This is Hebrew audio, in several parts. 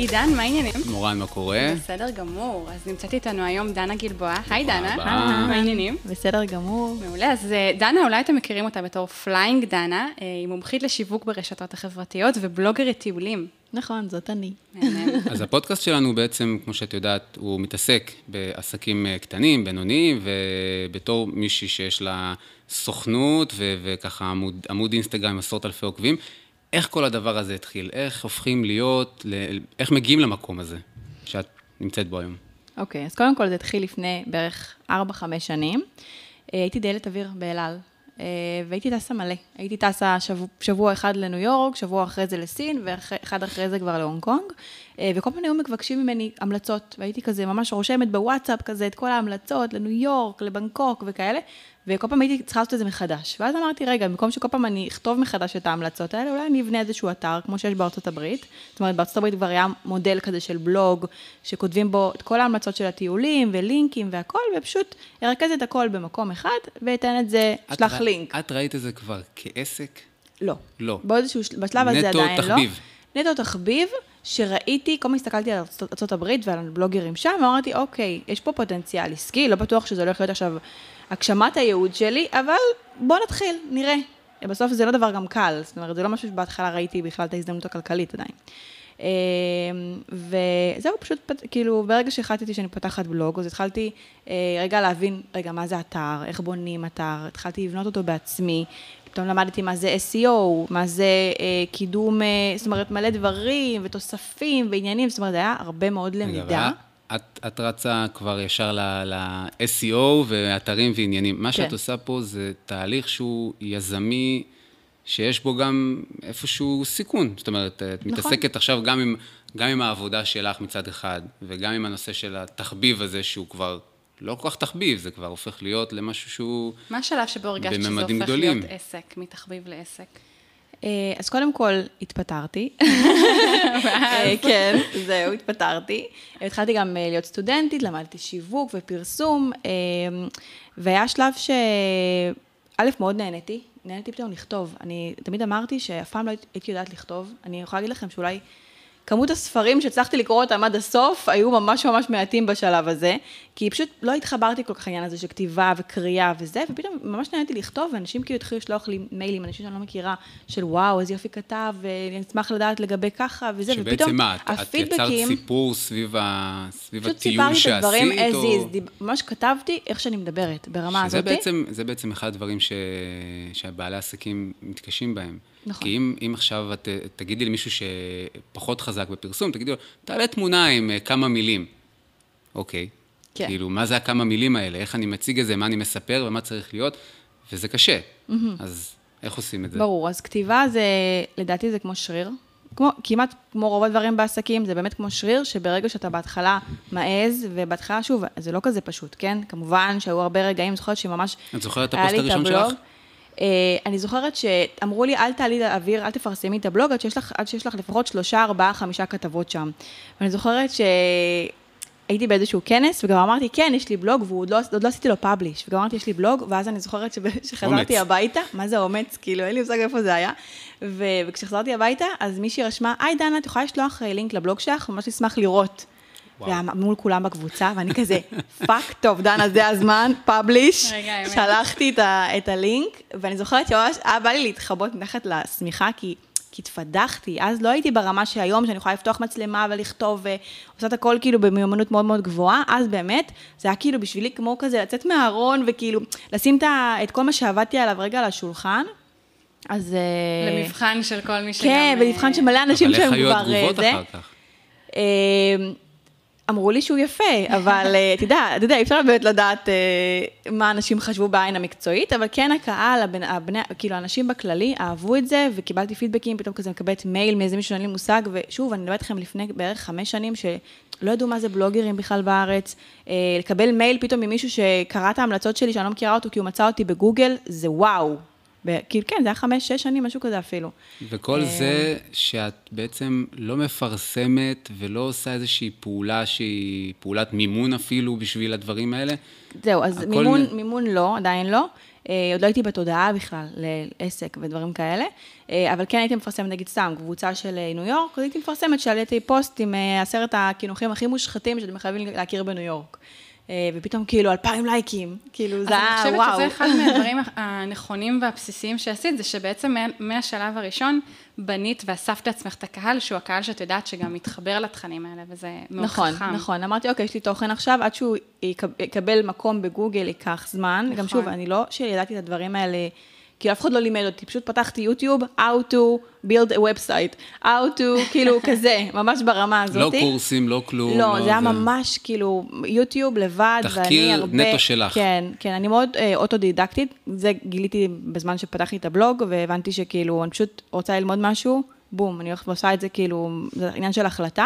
עידן, מה העניינים? מורן, מה קורה? בסדר גמור. אז נמצאת איתנו היום דנה גלבוע. היי דנה. מה העניינים? בסדר גמור. מעולה. אז דנה, אולי אתם מכירים אותה בתור פליינג דנה, היא מומחית לשיווק ברשתות החברתיות ובלוגרית טיולים. נכון, זאת אני. אז הפודקאסט שלנו בעצם, כמו שאת יודעת, הוא מתעסק בעסקים קטנים, בינוניים, ובתור מישהי שיש לה סוכנות וככה עמוד אינסטגרם עם עשרות אלפי עוקבים, איך כל הדבר הזה התחיל? איך הופכים להיות, איך מגיעים למקום הזה שאת נמצאת בו היום? אוקיי, אז קודם כל זה התחיל לפני בערך 4-5 שנים. הייתי דיילת אוויר באלעל, והייתי טסה מלא. הייתי טסה שבוע אחד לניו יורק, שבוע אחרי זה לסין, ואחד אחרי זה כבר להונג קונג, וכל פעם היו מבקשים ממני המלצות, והייתי כזה ממש רושמת בוואטסאפ כזה את כל ההמלצות לניו יורק, לבנקוק וכאלה, וכל פעם הייתי צריכה לעשות את זה מחדש. ואז אמרתי, רגע, במקום שכל פעם אני אכתוב מחדש את ההמלצות האלה, אולי אני אבנה איזשהו אתר, כמו שיש בארצות הברית. זאת אומרת, בארצות הברית כבר היה מודל כזה של בלוג, שכותבים בו את כל ההמלצות של הטיולים ולינקים והכל, ופשוט ארכז את הכל במקום אחד, ואתן את זה, שלח לינק. את ראית את זה כבר כעסק? לא. לא. בשלב הזה עדיין לא. נטו תחביב. נטו תחביב, שראיתי, כל מה הסתכלתי על ארצות הברית ועל הבלוגרים שם, ואמרתי, אוקיי, יש פה פוטנציאל עסקי, לא בטוח שזה הולך להיות עכשיו הגשמת הייעוד שלי, אבל בוא נתחיל, נראה. בסוף זה לא דבר גם קל, זאת אומרת, זה לא משהו שבהתחלה ראיתי בכלל את ההזדמנות הכלכלית עדיין. וזהו, פשוט, כאילו, ברגע שהחלטתי שאני פותחת בלוג, אז התחלתי רגע להבין, רגע, מה זה אתר, איך בונים אתר, התחלתי לבנות אותו בעצמי, פתאום למדתי מה זה SEO, מה זה קידום, זאת אומרת, מלא דברים ותוספים ועניינים, זאת אומרת, זה היה הרבה מאוד למידה. את רצה כבר ישר ל-SEO ואתרים ועניינים. מה שאת עושה פה זה תהליך שהוא יזמי, שיש בו גם איפשהו סיכון. זאת אומרת, את מתעסקת עכשיו גם עם העבודה שלך מצד אחד, וגם עם הנושא של התחביב הזה, שהוא כבר לא כל כך תחביב, זה כבר הופך להיות למשהו שהוא מה השלב שבו הרגשת שזה הופך להיות עסק, מתחביב לעסק? אז קודם כל התפטרתי, כן, זהו, התפטרתי. התחלתי גם להיות סטודנטית, למדתי שיווק ופרסום, והיה שלב שא' מאוד נהניתי פתאום לכתוב. אני תמיד אמרתי שאף פעם לא הייתי יודעת לכתוב, אני יכולה להגיד לכם שאולי כמות הספרים שהצלחתי לקרוא אותם עד הסוף, היו ממש מעטים בשלב הזה, כי פשוט לא התחברתי כל כך העניין הזה של כתיבה וקריאה וזה, ופתאום ממש נהניתי לכתוב, ואנשים כאילו התחילו לשלוח לי מיילים, אנשים שאני לא מכירה, של וואו, איזה יופי כתב, ואני אשמח לדעת לגבי ככה וזה, ופתאום את יצרת סיפור סביב הטיול שעשית, פשוט סיפרתי את הדברים as is, ממש כתבתי איך שאני מדברת, ברמה הזאת. זה בעצם אחד הדברים שהבעלי העסקים מתקשים בהם. נכון. כי אם עכשיו תגידי למישהו שפחות חזק בפרסום, תגידי לו, תעלה תמונה עם כמה מילים. אוקיי. כן. כאילו, מה זה הכמה מילים האלה? איך אני מציג את זה, מה אני מספר ומה צריך להיות? וזה קשה. אז איך עושים את זה? ברור, אז כתיבה זה, לדעתי זה כמו שריר. כמעט כמו רוב הדברים בעסקים, זה באמת כמו שריר, שברגע שאתה בהתחלה מעז, ובהתחלה שוב, זה לא כזה פשוט, כן? כמובן שהיו הרבה רגעים, זוכרת שממש את זוכרת את הפוסט הראשון שלך? אני זוכרת שאמרו לי, אל תעלי לאוויר, אל תפרסמי את הבלוג, עד שיש לך לפחות 3, 4, 5 כתבות שם. ואני זוכרת שהייתי באיזשהו כנס, וגם אמרתי, כן, יש לי בלוג, ועוד לא עשיתי לו פאבליש, וגם אמרתי, יש לי בלוג, ואז אני זוכרת שחזרתי הביתה, מה זה אומץ? כאילו, אין לי מושג איפה זה היה, וכשחזרתי הביתה, אז מישהי רשמה, היי דנה, את יכולה לשלוח לינק לבלוג שלך, ממש אשמח לראות. מול כולם בקבוצה, ואני כזה, פאק, טוב, דנה, זה הזמן, פאבליש, שלחתי את הלינק, ואני זוכרת שממש, בא לי להתחבות מתחת לשמיכה, כי התפדחתי, אז לא הייתי ברמה שהיום, שאני יכולה לפתוח מצלמה ולכתוב, ועושה את הכל כאילו במיומנות מאוד מאוד גבוהה, אז באמת, זה היה כאילו בשבילי כמו כזה, לצאת מהארון, וכאילו, לשים את כל מה שעבדתי עליו רגע על השולחן, אז למבחן של כל מי שגם כן, במבחן של מלא אנשים שהם כבר אבל איך היו התגובות אחר כך? אמרו לי שהוא יפה, אבל אתה יודע, אי אפשר באמת לדעת מה אנשים חשבו בעין המקצועית, אבל כן הקהל, כאילו האנשים בכללי אהבו את זה, וקיבלתי פידבקים, פתאום כזה מקבלת מייל מאיזה מישהו שאין לי מושג, ושוב, אני מדברת לכם לפני בערך 5 שנים, שלא ידעו מה זה בלוגרים בכלל בארץ, לקבל מייל פתאום ממישהו שקרא את ההמלצות שלי, שאני לא מכירה אותו, כי הוא מצא אותי בגוגל, זה וואו. כאילו כן, זה היה 5-6 שנים, משהו כזה אפילו. וכל זה שאת בעצם לא מפרסמת ולא עושה איזושהי פעולה שהיא פעולת מימון אפילו בשביל הדברים האלה? זהו, אז מימון לא, עדיין לא. עוד לא הייתי בתודעה בכלל לעסק ודברים כאלה, אבל כן הייתי מפרסמת, נגיד סתם, קבוצה של ניו יורק, הייתי מפרסמת שעליתי פוסט עם 10 הקינוחים הכי מושחתים שאתם חייבים להכיר בניו יורק. ופתאום כאילו 2,000 לייקים, כאילו זה היה וואו. אז אני חושבת שזה אחד מהדברים הנכונים והבסיסיים שעשית, זה שבעצם מהשלב הראשון בנית ואספת לעצמך את הקהל, שהוא הקהל שאת יודעת שגם מתחבר לתכנים האלה, וזה מאוד חכם. נכון, אמרתי, אוקיי, יש לי תוכן עכשיו, עד שהוא יקבל מקום בגוגל, ייקח זמן, גם שוב, אני לא שידעתי את הדברים האלה, כאילו אף אחד לא לימד אותי, פשוט פתחתי יוטיוב, how to build a website, how to, כאילו כזה, ממש ברמה הזאת. לא קורסים, לא כלום. לא, זה היה ממש כאילו יוטיוב לבד, ואני הרבה... תחקיר נטו שלך. כן, כן, אני מאוד אוטודידקטית, זה גיליתי בזמן שפתחתי את הבלוג, והבנתי שכאילו, אני פשוט רוצה ללמוד משהו, בום, אני הולכת ועושה את זה כאילו, זה עניין של החלטה.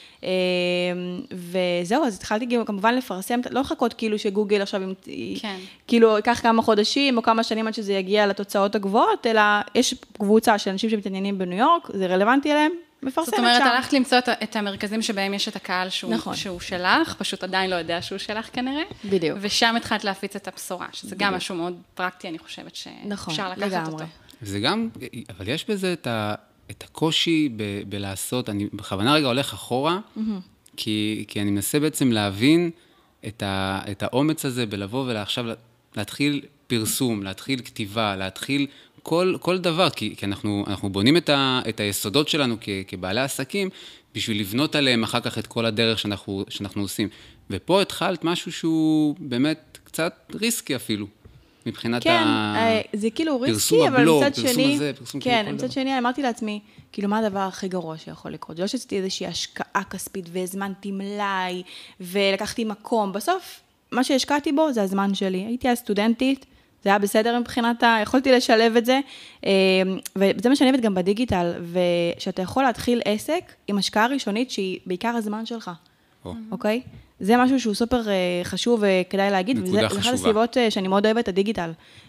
וזהו, אז התחלתי כמובן לפרסם, לא לחכות כאילו שגוגל עכשיו, כאילו ייקח כמה חודשים או כמה שנים עד שזה יגיע לתוצאות הגבוהות, אלא יש קבוצה של אנשים שמתעניינים בניו יורק, זה רלוונטי אליהם, מפרסמת שם. זאת אומרת, הלכת למצוא את המרכזים שבהם יש את הקהל שהוא שלך, פשוט עדיין לא יודע שהוא שלך כנראה. בדיוק. ושם התחלת להפיץ את הבשורה, שזה גם משהו מאוד פרקטי, אני חושבת שאפשר לקחת אותו. זה גם, אבל יש בזה את הקושי בלעשות, אני בכוונה רגע הולך אחורה, כי אני מנסה בעצם להבין את האומץ הזה בלבוא ולעכשיו להתחיל פרסום, להתחיל כתיבה, להתחיל כל דבר, כי אנחנו בונים את היסודות שלנו כבעלי עסקים, בשביל לבנות עליהם אחר כך את כל הדרך שאנחנו עושים. ופה התחלת משהו שהוא באמת קצת ריסקי אפילו. מבחינת זה כאילו ריסקי, אבל מצד שני, כן, מצד שני, אמרתי לעצמי, כאילו, מה הדבר הכי גרוע שיכול לקרות? זה לא שעשיתי איזושהי השקעה כספית, והזמנתי מלאי, ולקחתי מקום. בסוף, מה שהשקעתי בו זה הזמן שלי. הייתי הסטודנטית, זה היה בסדר מבחינת יכולתי לשלב את זה, וזה משלבת גם בדיגיטל, ושאתה יכול להתחיל עסק עם השקעה ראשונית, שהיא בעיקר הזמן שלך. אוקיי? זה משהו שהוא סופר חשוב וכדאי להגיד, וזה אחת הסיבות שאני מאוד אוהבת את הדיגיטל.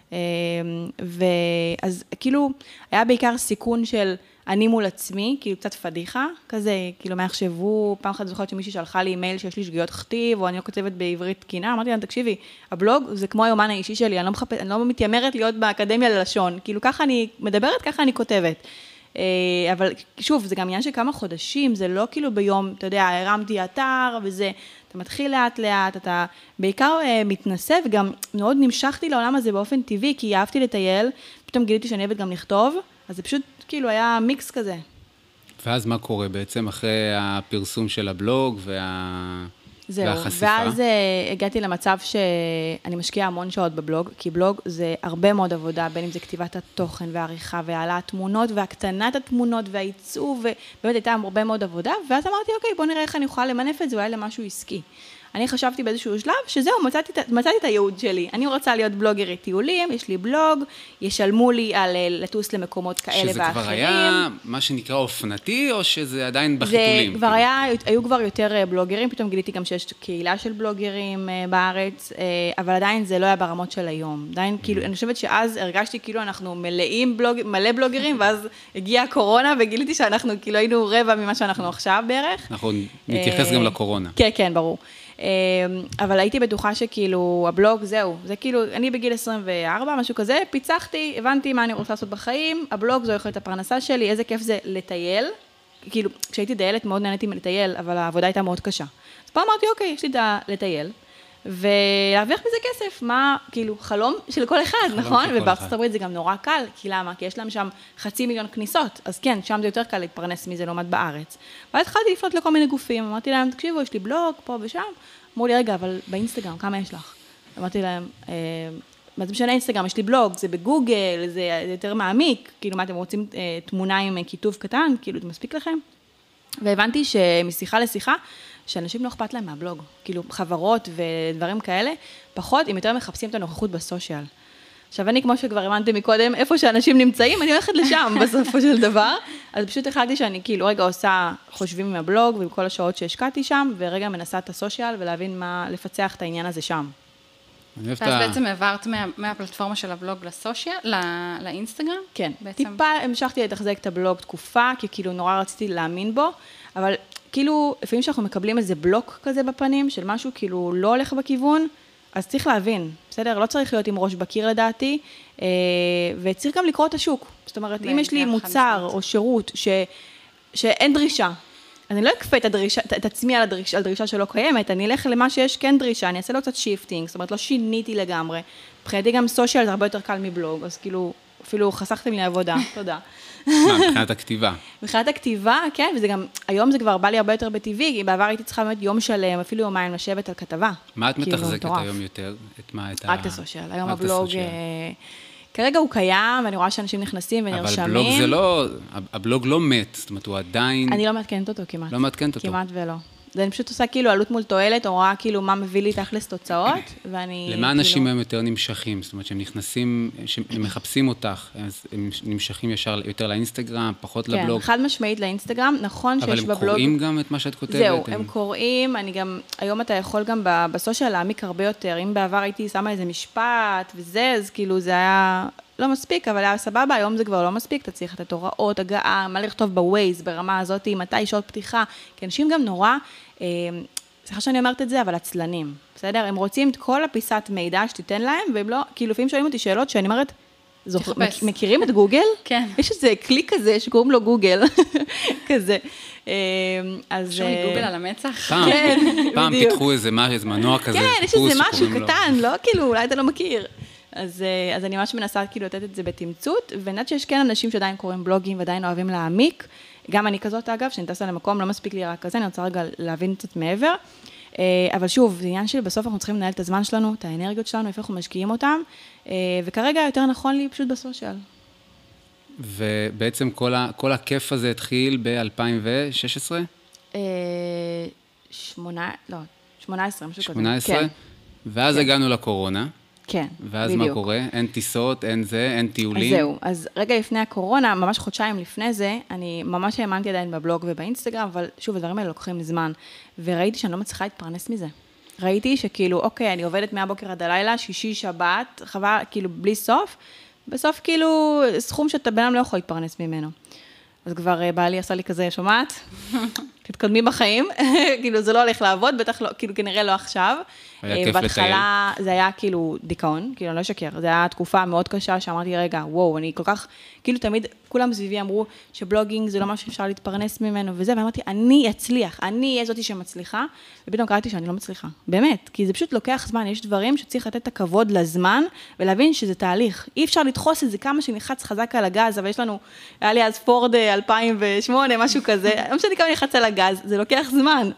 ואז כאילו, היה בעיקר סיכון של אני מול עצמי, כאילו קצת פדיחה, כזה, כאילו מה יחשבו, פעם אחת זוכרת שמישהי שלחה לי אימייל שיש לי שגיאות כתיב, או אני לא כותבת בעברית תקינה, אמרתי לה, תקשיבי, הבלוג זה כמו היומן האישי שלי, אני לא מתיימרת להיות באקדמיה ללשון, כאילו ככה אני מדברת, ככה אני כותבת. אבל שוב, זה גם עניין של כמה חודשים, זה לא כאילו ביום, אתה יודע, הרמתי אתר וזה, אתה מתחיל לאט לאט, אתה בעיקר מתנסה, וגם מאוד נמשכתי לעולם הזה באופן טבעי, כי אהבתי לטייל, פתאום גיליתי שאני אוהבת גם לכתוב, אז זה פשוט כאילו היה מיקס כזה. ואז מה קורה בעצם אחרי הפרסום של הבלוג והחשיפה? ואז הגעתי למצב שאני משקיעה המון שעות בבלוג, כי בלוג זה הרבה מאוד עבודה, בין אם זה כתיבת התוכן והעריכה והעלאת תמונות והקטנת התמונות והעיצוב, ובאמת הייתה הרבה מאוד עבודה, ואז אמרתי, אוקיי, בוא נראה איך אני יכולה למנף את זה אולי למשהו עסקי. אני חשבתי באיזשהו שלב שזהו, מצאתי את הייעוד שלי. אני רוצה להיות בלוגרית טיולים, יש לי בלוג, ישלמו לי על לטוס למקומות כאלה ואחרים. שזה כבר היה מה שנקרא אופנתי, או שזה עדיין בחיתולים? זה כבר היו כבר יותר בלוגרים, פתאום גיליתי גם שיש קהילה של בלוגרים בארץ, אבל עדיין זה לא היה ברמות של היום. עדיין כאילו, אני חושבת שאז הרגשתי כאילו אנחנו מלא בלוגרים, ואז הגיעה הקורונה, וגיליתי שאנחנו כאילו היינו רבע ממה שאנחנו עכשיו בערך. אנחנו נתייחס גם לקורונה. כן, כן, ברור. אבל הייתי בטוחה שכאילו הבלוג זהו, זה כאילו, אני בגיל 24, משהו כזה, פיצחתי, הבנתי מה אני רוצה לעשות בחיים, הבלוג זו יכולת הפרנסה שלי, איזה כיף זה לטייל, כאילו, כשהייתי דיילת מאוד נהניתי מלטייל, אבל העבודה הייתה מאוד קשה. אז פה אמרתי, אוקיי, יש לי לטייל, ולהרוויח מזה כסף, מה, כאילו, חלום של כל אחד, נכון? ובארצות הברית זה גם נורא קל, כי למה? כי יש להם שם 500,000 כניסות, אז כן, שם זה יותר קל להתפרנס מזה לעומת בארץ. ואז התחלתי לפנות לכל מיני גופים, אמרתי להם, תקשיבו, יש לי בלוג פה ושם, אמרו לי, רגע, אבל באינסטגרם, כמה יש לך? אמרתי להם, מה זה משנה אינסטגרם, יש לי בלוג, זה בגוגל, זה יותר מעמיק, כאילו, מה אתם רוצים תמונה עם כיתוב קטן, כאילו, זה מספיק לכם? והבנתי שמשיחה לשיחה, שאנשים לא אכפת להם מהבלוג, כאילו חברות ודברים כאלה, פחות, אם יותר מחפשים את הנוכחות בסושיאל. עכשיו, אני, כמו שכבר הבנתי מקודם, איפה שאנשים נמצאים, אני הולכת לשם בסופו של דבר, אז פשוט החלטתי שאני כאילו רגע עושה חושבים עם הבלוג, ועם כל השעות שהשקעתי שם, ורגע מנסה את הסושיאל, ולהבין מה, לפצח את העניין הזה שם. אז בעצם העברת מהפלטפורמה של הבלוג לסושיאל, לאינסטגרם? כן, טיפה המשכתי לתחזק את הבלוג תקופה, כי כאילו נורא רציתי להאמין בו, אבל כאילו, לפעמים שאנחנו מקבלים איזה בלוק כזה בפנים, של משהו כאילו לא הולך בכיוון, אז צריך להבין, בסדר? לא צריך להיות עם ראש בקיר לדעתי, וצריך גם לקרוא את השוק. זאת אומרת, אם יש לי מוצר או שירות שאין דרישה, אז אני לא אקפה את עצמי על דרישה שלא קיימת, אני אלך למה שיש כן דרישה, אני אעשה לו קצת שיפטינג, זאת אומרת, לא שיניתי לגמרי. מבחינתי גם סושיאל זה הרבה יותר קל מבלוג, אז כאילו, אפילו חסכתם לי עבודה, תודה. מבחינת הכתיבה. מבחינת הכתיבה, כן, וזה גם, היום זה כבר בא לי הרבה יותר בטבעי, כי בעבר הייתי צריכה באמת יום שלם, אפילו יומיים לשבת על כתבה. מה את מתחזקת היום יותר? רק את הסושיאל. היום הבלוג, כרגע הוא קיים, ואני רואה שאנשים נכנסים ונרשמים. אבל בלוג זה לא, הבלוג לא מת, זאת אומרת, הוא עדיין... אני לא מעדכנת אותו כמעט. לא מעדכנת אותו. כמעט ולא. אני פשוט עושה כאילו עלות מול תועלת, או רואה כאילו מה מביא לי תכלס תוצאות, ואני... למה אנשים הם יותר נמשכים? זאת אומרת, שהם נכנסים, שהם מחפשים אותך, אז הם נמשכים ישר יותר לאינסטגרם, פחות לבלוג. כן, חד משמעית לאינסטגרם, נכון שיש בבלוג... אבל הם קוראים גם את מה שאת כותבת? זהו, הם קוראים, אני גם, היום אתה יכול גם בסושיאל להעמיק הרבה יותר, אם בעבר הייתי שמה איזה משפט וזה, אז כאילו זה היה לא מספיק, אבל היה סבבה, היום זה כבר לא מספיק, אתה צריך לתת הוראות, הגעה, מה לכתוב בווייז, ברמה הזאת, מתי שעות פתיחה, כי אנשים גם נורא, סליחה שאני אומרת את זה, אבל עצלנים, בסדר? הם רוצים את כל הפיסת מידע שתיתן להם, והם לא, כאילו לפעמים שואלים אותי שאלות שאני אומרת, מכירים את גוגל? כן. יש איזה קליק כזה שקוראים לו גוגל, כזה. אז... שומי גוגל על המצח? פעם פיתחו איזה מנוע כזה. כן, יש איזה משהו קטן, לא כאילו, אולי אתה לא מכיר. אז אני ממש מנסה כאילו לתת את זה בתמצות, ונדעת שיש כן אנשים שעדיין קוראים בלוגים ועדיין אוהבים להעמיק, גם אני כזאת אגב, שאני טסה למקום, לא מספיק לי רק כזה, אני רוצה רגע להבין קצת מעבר, אבל שוב, זה עניין בסוף אנחנו צריכים לנהל את הזמן שלנו, את האנרגיות שלנו, איפה אנחנו משקיעים אותם, וכרגע יותר נכון לי פשוט בסושיאל. ובעצם כל הכיף הזה התחיל ב-2016? 18, משהו כזה. 18? כן. ואז הגענו לקורונה. כן, ואז בדיוק. מה קורה? אין טיסות, אין זה, אין טיולים? אז זהו, אז רגע לפני הקורונה, ממש חודשיים לפני זה, אני ממש האמנתי עדיין בבלוג ובאינסטגרם, אבל שוב, הדברים האלה לוקחים זמן, וראיתי שאני לא מצליחה להתפרנס מזה. ראיתי שכאילו, אוקיי, אני עובדת מהבוקר עד הלילה, שישי, שבת, חבל, כאילו, בלי סוף, בסוף כאילו, סכום שאתה בן אדם לא יכול להתפרנס ממנו. אז כבר בעלי עשה לי כזה, שומעת? תתקדמי בחיים, כאילו זה לא הולך לעבוד, בטח לא, כאילו כנראה לא עכשיו. בהתחלה זה היה כאילו דיכאון, כאילו אני לא אשקר, זה היה תקופה מאוד קשה שאמרתי, רגע, וואו, אני כל כך, כאילו תמיד כולם סביבי אמרו שבלוגינג זה לא משהו שאפשר להתפרנס ממנו וזה, ואמרתי, אני אצליח, אני אהיה זאתי שמצליחה, ופתאום קראתי שאני לא מצליחה, באמת, כי זה פשוט לוקח זמן, יש דברים שצריך לתת את הכבוד לזמן, ולהבין שזה תהליך, אי אפשר לדחוס את זה כמה שנלחץ חזק על הגז, אבל יש לנו, היה לי אז פורד 2008, משהו כזה, לא משנה כמה נלחץ על הגז, זה לוקח זמן,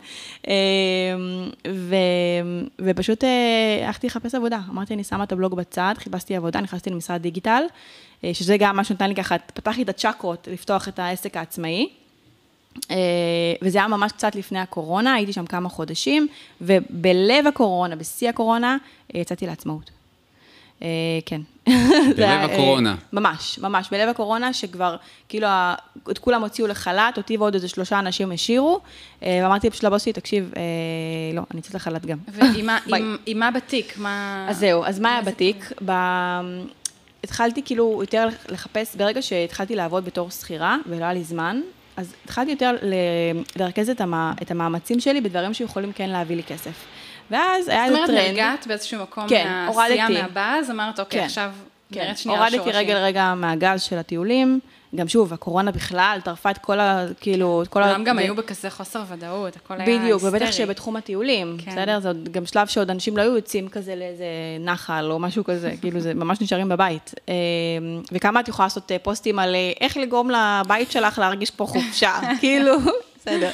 ופשוט הלכתי לחפש עבודה, אמרתי, אני שמה את הבלוג בצד, חיפשתי עבודה, נכנסתי למשרד דיגיטל, שזה גם מה שנתן לי ככה, פתח לי את הצ'קרות לפתוח את העסק העצמאי, וזה היה ממש קצת לפני הקורונה, הייתי שם כמה חודשים, ובלב הקורונה, בשיא הקורונה, יצאתי לעצמאות. כן. בלב הקורונה. ממש, ממש, בלב הקורונה, שכבר, כאילו, את כולם הוציאו לחל"ת, אותי ועוד איזה 3 אנשים השאירו, ואמרתי פשוט לבוס שלי, תקשיב, לא, אני יצאת לחל"ת גם. ועם מה בתיק? אז זהו, אז מה היה בתיק? התחלתי כאילו יותר לחפש, ברגע שהתחלתי לעבוד בתור שכירה, ולא היה לי זמן, אז התחלתי יותר לרכז את המאמצים שלי בדברים שיכולים כן להביא לי כסף. ואז היה איזה טרנד. זאת אומרת, נרגעת באיזשהו מקום מהעשייה מהבא, אז אמרת, אוקיי, עכשיו נראית שנייה שורשים. הורדתי רגע מהגז של הטיולים, גם שוב, הקורונה בכלל, טרפה את כל ה... כאילו, את כל ה... גם היו בכזה חוסר ודאות, הכל היה היסטרי. בדיוק, ובטח שבתחום הטיולים, בסדר? זה גם שלב שעוד אנשים לא היו יוצאים כזה לאיזה נחל או משהו כזה, כאילו זה ממש נשארים בבית. וכמה את יכולה לעשות פוסטים על איך לגרום לבית שלך להרגיש פה חופשה, כאילו, בסדר.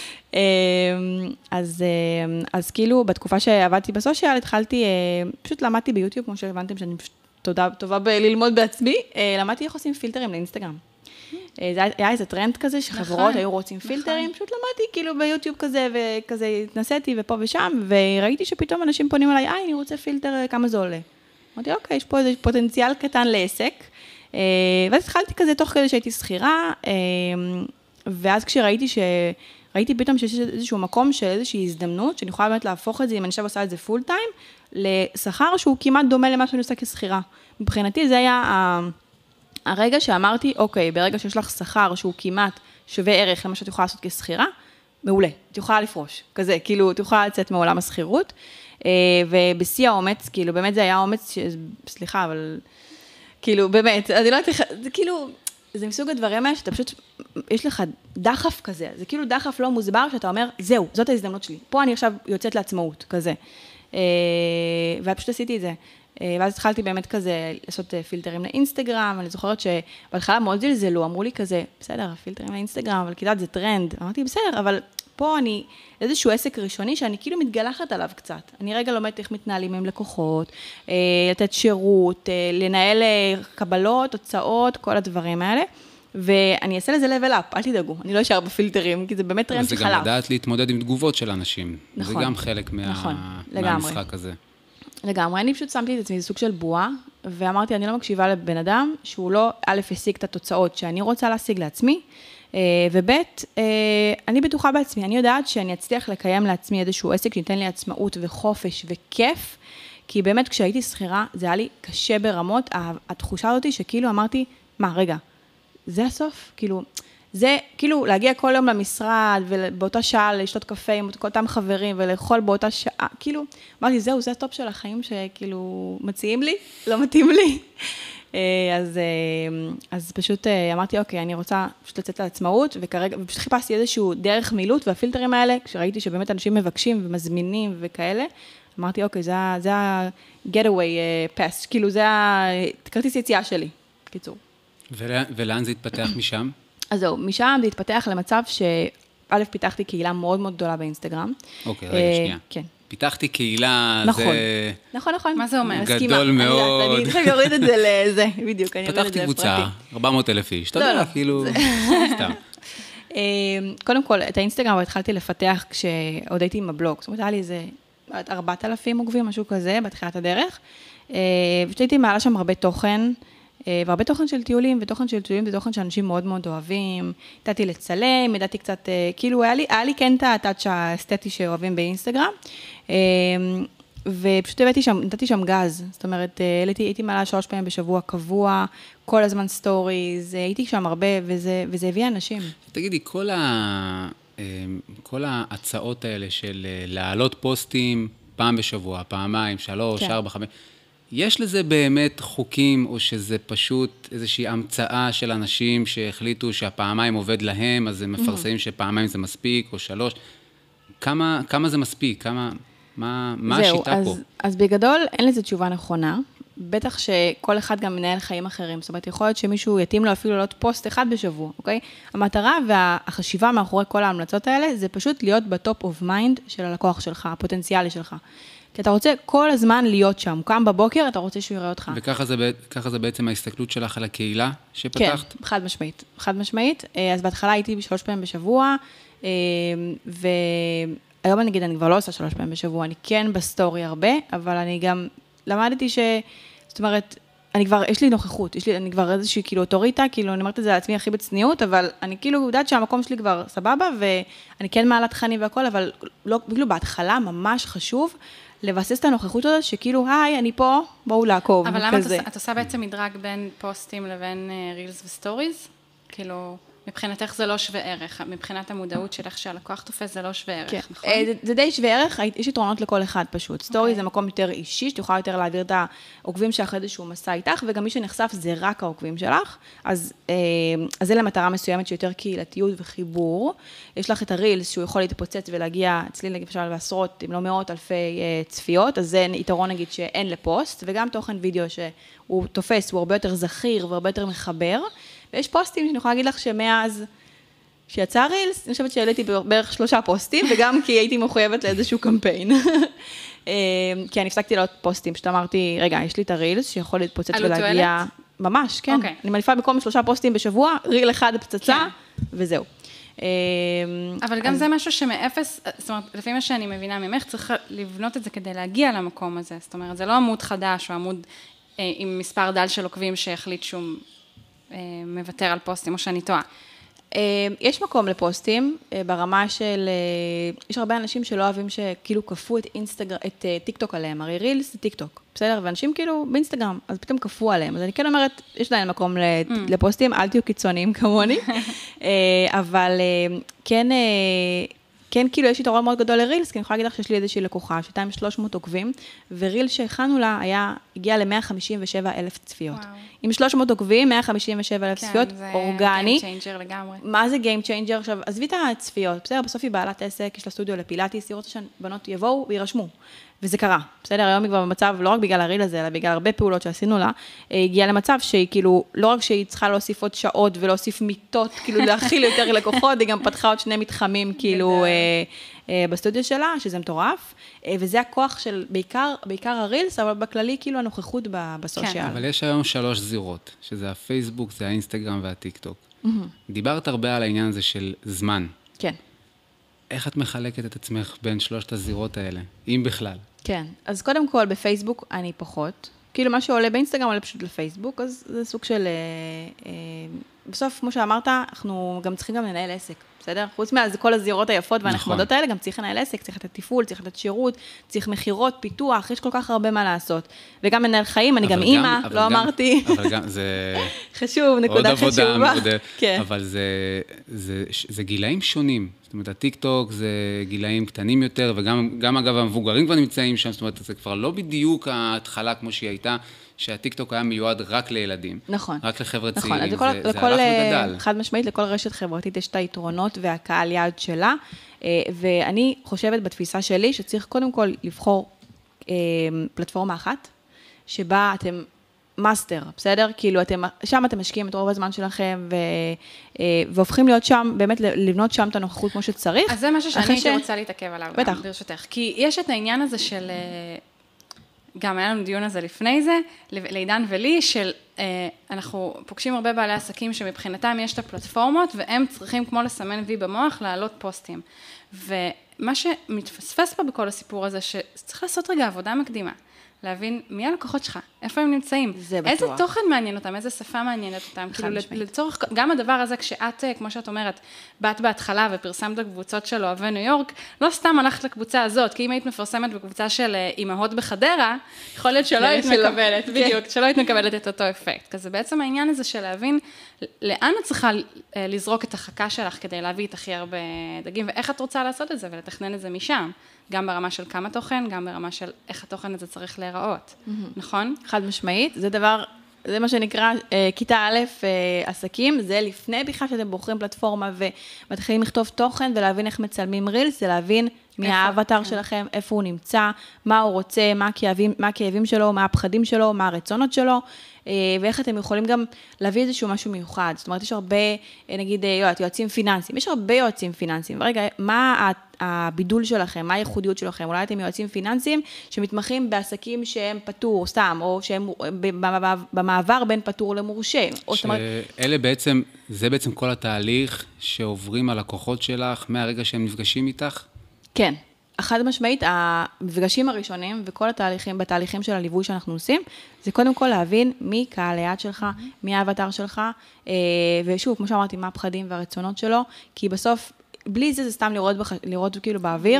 אז כאילו, בתקופה שעבדתי בסושיאל, התחלתי, פשוט למדתי ביוטיוב, כמו שהבנתם שאני פשוט טובה בללמוד בעצמי, למדתי איך עושים פילטרים לאינסטגרם. זה היה איזה טרנד כזה, שחברות היו רוצים פילטרים, פשוט למדתי כאילו ביוטיוב כזה, וכזה התנסיתי ופה ושם, וראיתי שפתאום אנשים פונים אליי, אני רוצה פילטר, כמה זה עולה? אמרתי, אוקיי, יש פה איזה פוטנציאל קטן לעסק, ואז התחלתי כזה תוך כדי שהייתי שכירה, ואז כשראיתי ראיתי פתאום שיש איזשהו מקום של איזושהי הזדמנות, שאני יכולה באמת להפוך את זה, אם אני עכשיו עושה את זה פול טיים, לשכר שהוא כמעט דומה למה שאני עושה כשכירה. מבחינתי זה היה הרגע שאמרתי, אוקיי, ברגע שיש לך שכר שהוא כמעט שווה ערך למה שאת יכולה לעשות כשכירה, מעולה, את יכולה לפרוש, כזה, כאילו, את יכולה לצאת מעולם השכירות, ובשיא האומץ, כאילו, באמת זה היה אומץ, סליחה, אבל, כאילו, באמת, אני לא יודעת, זה כאילו, זה מסוג הדברים האלה, שאתה פשוט, יש לך דחף כזה, זה כאילו דחף לא מוסבר, שאתה אומר, זהו, זאת ההזדמנות שלי, פה אני עכשיו יוצאת לעצמאות, כזה. ופשוט עשיתי את זה. ואז התחלתי באמת כזה לעשות פילטרים לאינסטגרם, אני זוכרת שבהתחלה מאוד זלזלו, אמרו לי כזה, בסדר, פילטרים לאינסטגרם, אבל כדעת זה טרנד. אמרתי, בסדר, אבל פה אני איזשהו עסק ראשוני שאני כאילו מתגלחת עליו קצת. אני רגע לומדת איך מתנהלים עם לקוחות, לתת שירות, לנהל קבלות, הוצאות, כל הדברים האלה. ואני אעשה לזה level up, אל תדאגו, אני לא אשאר בפילטרים, כי זה באמת טרנד שחלף. זה גם לדעת להתמודד עם תגובות של אנשים. נכון. זה גם חלק מהמשחק הזה. לגמרי, אני פשוט שמתי את עצמי, זה סוג של בועה, ואמרתי, אני לא מקשיבה לבן אדם, שהוא לא א' השיג את התוצאות שאני רוצה להשיג לעצמי, וב' אני בטוחה בעצמי, אני יודעת שאני אצליח לקיים לעצמי איזשהו עסק, שניתן לי עצמאות וחופש וכיף, כי באמת כשהייתי שכירה, זה היה לי קשה ברמות, התחושה הזאת שכאילו אמרתי, מה, רגע, זה הסוף? כאילו, זה כאילו להגיע כל יום למשרד, ובאותה שעה לשתות קפה עם כל אותם חברים, ולאכול באותה שעה, כאילו, אמרתי, זהו, זה הטופ של החיים שכאילו מציעים לי, לא מתאים לי. אז פשוט אמרתי, אוקיי, אני רוצה פשוט לצאת לעצמאות, ופשוט חיפשתי איזשהו דרך מילוט, והפילטרים האלה, כשראיתי שבאמת אנשים מבקשים ומזמינים וכאלה, אמרתי, אוקיי, זה ה-getaway pass, כאילו זה הכרטיס יציאה שלי, בקיצור. ולאן זה התפתח משם? אז זהו, משם זה התפתח למצב שא' פיתחתי קהילה מאוד מאוד גדולה באינסטגרם. אוקיי, רגע, שנייה. כן. פיתחתי קהילה, נכון, זה... נכון. מה זה אומר? גדול מאוד. אני צריכה להוריד את זה לזה, בדיוק, אני אומרת את זה פתחתי בפרטי. קבוצה, 400,000 איש, אתה יודע, כאילו, סתם. קודם כל, את האינסטגרם התחלתי לפתח כשעוד הייתי עם הבלוג, זאת אומרת, היה לי איזה 4,000 עוקבים, משהו כזה, בתחילת הדרך, והייתי מעלה שם הרבה תוכן, והרבה תוכן של טיולים, ותוכן של טיולים זה תוכן שאנשים מאוד מאוד אוהבים, ידעתי לצלם, ידעתי קצת, כאילו היה לי כן את הטאץ' האסתטי שאוהבים באינסטגרם, ופשוט נתתי שם גז, זאת אומרת, הייתי מעלה 3 פעמים בשבוע קבוע, כל הזמן סטוריז, הייתי שם הרבה, וזה הביא אנשים. תגידי, כל ההצעות האלה של להעלות פוסטים פעם בשבוע, פעמיים, 3, 4, 5, יש לזה באמת חוקים, או שזה פשוט איזושהי המצאה של אנשים שהחליטו שהפעמיים עובד להם, אז הם מפרסמים שפעמיים זה מספיק, או 3, כמה זה מספיק? מה השיטה פה? אז בגדול אין לזה תשובה נכונה, בטח שכל אחד גם מנהל חיים אחרים, זאת אומרת, יכול להיות שמישהו יתאים לו אפילו לעלות פוסט אחד בשבוע, אוקיי? המטרה והחשיבה מאחורי כל ההמלצות האלה, זה פשוט להיות בטופ אוף מיינד של הלקוח שלך, הפוטנציאלי שלך. כי אתה רוצה כל הזמן להיות שם, קם בבוקר, אתה רוצה שהוא יראה אותך. וככה זה בעצם ההסתכלות שלך על הקהילה שפתחת? כן, חד משמעית. אז בהתחלה הייתי 3 פעמים בשבוע, והיום אני כבר לא עושה 3 פעמים בשבוע, אני כן בסטורי הרבה, אבל אני גם למדתי זאת אומרת, יש לי נוכחות, אני כבר איזושהי כאילו אוטוריטה, כאילו אני אומרת את זה לעצמי הכי בצניעות, אבל אני כאילו יודעת שהמקום שלי כבר סבבה, ואני כן מעלה תכנים והכל, אבל לא, כאילו בהתחלה ממש חשוב, לבסס את הנוכחות הזאת, שכאילו, היי, אני פה, בואו לעקוב. אבל למה את עושה בעצם מדרג בין פוסטים לבין רילס וסטוריז? כאילו, מבחינתך זה לא שווה ערך, מבחינת המודעות שלך שהלקוח תופס זה לא שווה ערך, נכון? זה די שווה ערך, יש יתרונות לכל אחד פשוט. סטורי זה מקום יותר אישי, שתוכל יותר להעביר את העוקבים שלך איזשהו מסע איתך, וגם מי שנחשף זה רק העוקבים שלך, אז זה למטרה מסוימת שיותר קהילתיות וחיבור. יש לך את הרילס שהוא יכול להתפוצץ ולהגיע, אצלי למשל בעשרות, אם לא מאות אלפי צפיות, אז זה יתרון נגיד שאין לפוסט, וגם תוכן וידאו שהוא תופס, הוא הרבה יותר זכיר והרבה יותר מחבר. ויש פוסטים שאני יכולה להגיד לך שמאז שיצא רילס, אני חושבת שהעליתי בערך 3 פוסטים, וגם כי הייתי מחויבת לאיזשהו קמפיין. כי אני הפסקתי לעוד פוסטים, שאתה אמרתי, רגע, יש לי את הרילס שיכול להתפוצץ ולהגיע... ממש, כן. אני מעדיפה במקום 3 פוסטים בשבוע, ריל אחד פצצה, וזהו. אבל גם זה משהו שמאפס, זאת אומרת, לפי מה שאני מבינה ממך, צריך לבנות את זה כדי להגיע למקום הזה. זאת אומרת, זה לא עמוד חדש, או עמוד עם מספר דל של עוקבים שהחליט שום... מוותר על פוסטים, או שאני טועה. יש מקום לפוסטים, ברמה של, יש הרבה אנשים שלא אוהבים שכאילו כפו את טיק טוק עליהם, הרי רילס זה טיק טוק, בסדר? ואנשים כאילו באינסטגרם, אז פתאום כפו עליהם, אז אני כן אומרת, יש להם מקום לפוסטים, אל תהיו קיצוניים כמוני, אבל כן כן, כאילו, יש יתרון מאוד גדול לרילס, כי אני יכולה להגיד לך שיש לי איזושהי לקוחה, שהייתה עם 300 עוקבים, וריל שהכנו לה הגיע ל-157,000 צפיות. וואו. עם 300 עוקבים, 157,000 צפיות, אורגני. כן, זה Game Changer לגמרי. מה זה Game Changer? עכשיו, עזבי את הצפיות, בסדר, בסוף היא בעלת עסק, יש לה סטודיו לפילאטיס, היא רוצה שבנות יבואו וירשמו. וזה קרה, בסדר? היום היא כבר במצב, לא רק בגלל הריל הזה, אלא בגלל הרבה פעולות שעשינו לה, היא הגיעה למצב שהיא כאילו, לא רק שהיא צריכה להוסיף עוד שעות ולהוסיף מיטות, כאילו להכיל יותר לקוחות, היא גם פתחה עוד 2 מתחמים, כאילו, בסטודיו שלה, שזה מטורף, וזה הכוח של בעיקר הרילס, אבל בכללי, כאילו, הנוכחות בסושיאל. אבל יש היום 3 זירות, שזה הפייסבוק, זה האינסטגרם והטיק טוק. דיברת הרבה על העניין הזה של זמן. כן. איך את מחלקת את עצמך בין 3 הזירות האלה, אם בכלל? כן, אז קודם כל בפייסבוק אני פחות, כאילו מה שעולה באינסטגרם עולה פשוט לפייסבוק, אז זה סוג של, בסוף כמו שאמרת, אנחנו גם צריכים גם לנהל עסק, בסדר? חוץ מאז כל הזירות היפות והנחמדות האלה, גם צריך לנהל עסק, צריך לתת טיפול, צריך לתת שירות, צריך מחירות, פיתוח, יש כל כך הרבה מה לעשות. וגם מנהל חיים, אני גם אימא, לא אמרתי. אבל גם זה... חשוב, נקודה חשובה. אבל זה גילאים שונים. זאת אומרת, הטיק טוק זה גילאים קטנים יותר, וגם אגב המבוגרים כבר נמצאים שם, זאת אומרת, זה כבר לא בדיוק ההתחלה כמו שהיא הייתה, שהטיק טוק היה מיועד רק לילדים. נכון. רק לחבר'ה צעירים, נכון, זה הלך וגדל. חד משמעית, לכל רשת חברתית יש את היתרונות והקהל יעד שלה, ואני חושבת בתפיסה שלי שצריך קודם כל לבחור פלטפורמה אחת, שבה אתם מאסטר, בסדר? כאילו, שם אתם משקיעים את רוב הזמן שלכם, והופכים להיות שם, באמת לבנות שם את הנוכחות כמו שצריך. אז זה משהו שאני הייתי רוצה להתעכב עליו, בטח. ברשותך. כי יש את העניין הזה של, גם היה לנו דיון הזה לפני זה, לעידן ולי, של אנחנו פוגשים הרבה בעלי עסקים שמבחינתם יש את הפלטפורמות, והם צריכים כמו לסמן וי במוח, להעלות פוסטים. ומה שמתפספס פה בכל הסיפור הזה, שצריך לעשות רגע עבודה מקדימה. להבין מי הלקוחות שלך, איפה הם נמצאים, איזה תוכן מעניין אותם, איזה שפה מעניינת אותם, כאילו לצורך, גם הדבר הזה כשאת, כמו שאת אומרת, באת בהתחלה ופרסמת לקבוצות של אוהבי ניו יורק, לא סתם הלכת לקבוצה הזאת, כי אם היית מפרסמת בקבוצה של אימהות בחדרה, יכול להיות שלא היית מקבלת, בדיוק, שלא היית מקבלת את אותו אפקט, אז בעצם העניין הזה של להבין לאן את צריכה לזרוק את החכה שלך כדי להביא את הכי הרבה דגים, ואיך את רוצה לעשות את זה ולתכנן את זה משם. גם ברמה של כמה תוכן, גם ברמה של איך התוכן הזה צריך להיראות, נכון? חד משמעית, זה מה שנקרא כיתה א' עסקים, זה לפני בכלל שאתם בוחרים פלטפורמה ומתחילים לכתוב תוכן ולהבין איך מצלמים רילס, זה להבין מי האבטר שלכם, איפה הוא נמצא, מה הוא רוצה, מה הכאבים שלו, מה הפחדים שלו, מה הרצונות שלו, ואיך אתם יכולים גם להביא איזשהו משהו מיוחד. זאת אומרת, יש הרבה, נגיד, יועצים פיננסיים, יש הרבה יועצים פיננסיים, ורגע, מה הבידול שלכם, מה הייחודיות שלכם? אולי אתם יועצים פיננסיים שמתמחים בעסקים שהם פטור, סתם, או שהם במעבר בין פטור למורשה. שאלה בעצם, זה בעצם כל התהליך שעוברים הלקוחות שלך מהרגע שהם נפגשים איתך? כן. אחד משמעית, המפגשים הראשונים וכל בתהליכים של הליווי שאנחנו עושים, זה קודם כל להבין מי קהל היעד שלך, מי האבטר שלך, ושוב, כמו שאמרתי, מה הפחדים והרצונות שלו, כי בסוף, בלי זה סתם לראות כאילו באוויר,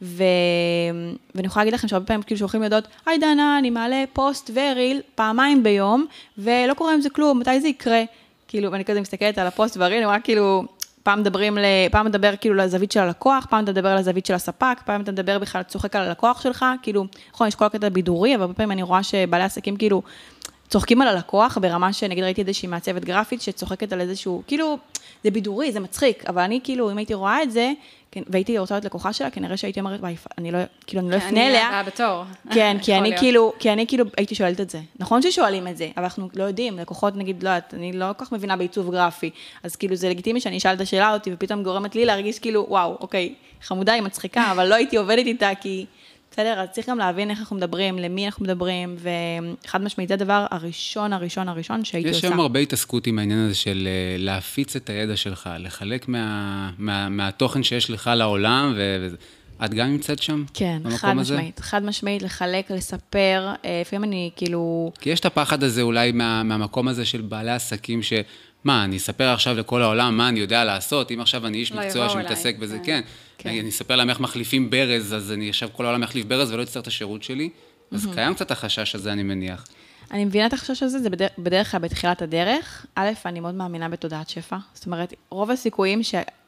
ואני יכולה להגיד לכם שהרבה פעמים כאילו שהולכים יודעות, היי דנה, אני מעלה פוסט וריל פעמיים ביום, ולא קורה עם זה כלום, מתי זה יקרה? כאילו, ואני כזה מסתכלת על הפוסט וריל, אני רואה כאילו, פעם מדבר כאילו לזווית של הלקוח, פעם אתה מדבר לזווית של הספק, פעם אתה מדבר בכלל צוחק על הלקוח שלך, כאילו, נכון, יש כל הקטע בידורי, אבל הרבה פעמים אני רואה שבעלי עסקים כאילו צוחקים על הלקוח, ברמה שנגיד ראיתי איזושהי מעצבת גרפית שצוחקת על איזשהו, כאילו, זה בידורי, זה מצחיק, אבל אני כאילו, אם הייתי רואה את זה, והייתי רוצה להיות לקוחה שלה, כנראה שהייתי אומרת, וואי, אני לא אפנה אליה. אני בתור. כן, כי אני כאילו הייתי שואלת את זה. נכון ששואלים את זה, אבל אנחנו לא יודעים, לקוחות נגיד, לא, אני לא כל כך מבינה בעיצוב גרפי, אז כאילו זה לגיטימי שאני אשאל את השאלה אותי, ופתאום גורמת לי להרגיש כאילו, וואו, אוקיי, חמודה, היא מצחיקה, אבל לא הייתי עובדת איתה, כי בסדר, אז צריך גם להבין איך אנחנו מדברים, למי אנחנו מדברים, ואחד משמעית, זה הדבר הראשון שהייתי עושה. יש היום הרבה התעסקות עם העניין הזה של להפיץ את הידע שלך, לחלק מהתוכן שיש לך לעולם, ואת גם נמצאת שם? כן, חד משמעית, לחלק, לספר, לפעמים אני כאילו... כי יש את הפחד הזה אולי מהמקום הזה של בעלי עסקים מה, אני אספר עכשיו לכל העולם מה אני יודע לעשות, אם עכשיו אני איש מקצוע שמתעסק בזה, כן. אני אספר להם איך מחליפים ברז, אז אני עכשיו כל העולם מחליף ברז ולא אצטרך את השירות שלי. אז קיים קצת החשש הזה, אני מניח. אני מבינה את החשש הזה, זה בדרך כלל בתחילת הדרך. א', אני מאוד מאמינה בתודעת שפע. זאת אומרת, רוב הסיכויים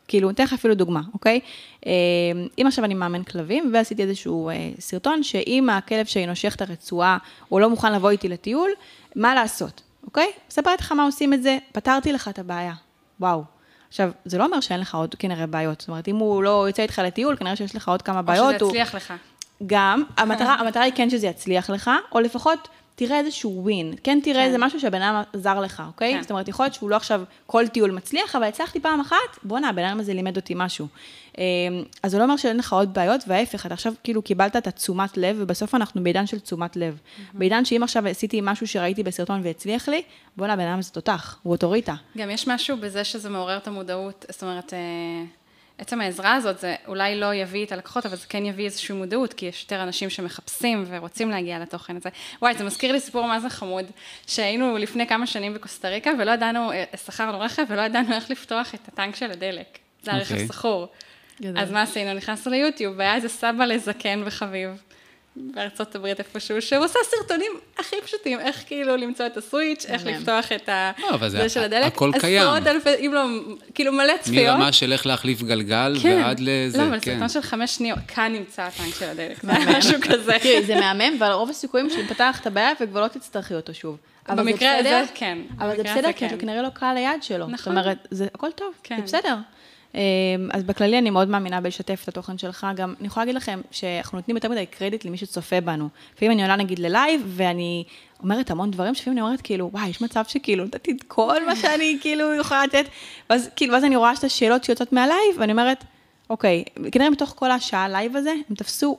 כאילו, נתן לך אפילו דוגמה, אוקיי? אם עכשיו אני מאמן כלבים, ועשיתי איזשהו סרטון, שאם הכלב שלי נושך את הרצועה, הוא לא מוכן לבוא איתי לטיול, מה לעשות, אוקיי? ספרתי לך מה עושים את זה, פתרתי לך את הבעיה. וואו. עכשיו, זה לא אומר שאין לך עוד כנראה בעיות. זאת אומרת, אם הוא לא יוצא איתך לטיול, כנראה שיש לך עוד כמה בעיות. או שזה יצליח לך. גם, המטרה היא כן שזה יצליח לך, או לפחות תראה איזשהו ווין, כן תראה איזה משהו שהבן אדם עזר לך, אוקיי? זאת אומרת, יכול להיות שהוא לא עכשיו כל טיול מצליח, אבל הצלחתי פעם אחת, בוא'נה, הבן אדם הזה לימד אותי משהו. אז זה לא אומר שאין לך עוד בעיות, וההפך, אתה עכשיו כאילו קיבלת את התשומת לב, ובסוף אנחנו בעידן של תשומת לב. בעידן שאם עכשיו עשיתי משהו שראיתי בסרטון והצליח לי, בוא'נה, הבן אדם הזה תותח, הוא אוטוריטה. גם יש משהו בזה שזה מעורר את המודעות, זאת אומרת, עצם העזרה הזאת, זה אולי לא יביא את הלקוחות, אבל זה כן יביא איזושהי מודעות, כי יש יותר אנשים שמחפשים ורוצים להגיע לתוכן הזה. וואי, זה מזכיר לי סיפור מה זה חמוד, שהיינו לפני כמה שנים בקוסטה ריקה, ולא ידענו, שכרנו רכב, ולא ידענו איך לפתוח את הטנק של הדלק. זה היה רכב סחור. אז מה עשינו? נכנסנו ליוטיוב, והיה איזה סבא לזקן וחביב, בארצות הברית איפשהו, שהוא עושה סרטונים הכי פשוטים, איך כאילו למצוא את הסוויץ', איך לפתוח את זה של הדלק. הכל קיים. עשרות אלפי, אם לא, כאילו מלא צפיות. מרמה של איך להחליף גלגל ועד לזה, לא, אבל סרטון של 5 שניות, כאן נמצא הטנק של הדלק, זה משהו כזה. תראי, זה מהמם, ועל רוב הסיכויים שפתח את הבעיה וכבר לא תצטרכי אותו שוב. במקרה הזה, כן. אבל זה בסדר, כי כנראה לא קל ליד שלו. זאת אומרת, זה הכל טוב, זה בסדר. אז בכללי אני מאוד מאמינה בלשתף את התוכן שלך, גם אני יכולה להגיד לכם שאנחנו נותנים יותר מדי קרדיט למי שצופה בנו. לפעמים אני עולה נגיד ללייב, ואני אומרת המון דברים, שלפעמים אני אומרת כאילו, וואי, יש מצב שכאילו, נתתי את כל מה שאני כאילו יכולה לתת, ואז אני רואה שאת השאלות שיוצאות מהלייב, ואני אומרת, אוקיי, כנראה מתוך כל השעה הלייב הזה, הם תפסו